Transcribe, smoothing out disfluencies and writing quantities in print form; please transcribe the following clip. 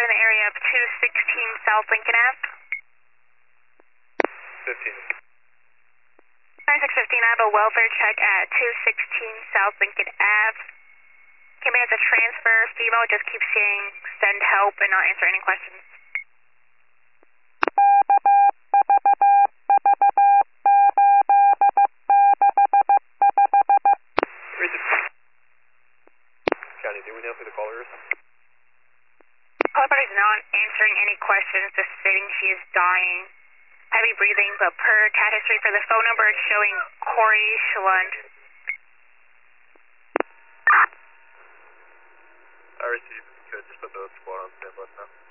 in the area of 216 South Lincoln Ave. 15. 9615, I have a welfare check at 216 South Lincoln Ave. Came in as a transfer. Female just keeps saying send help and not answer any questions. County, do we know who the caller is? Caller party is not answering any questions, just stating she is dying. Heavy breathing, but per cat history for the phone number, it's showing Corey Schlund. I received. If you could just put the squad on standby now.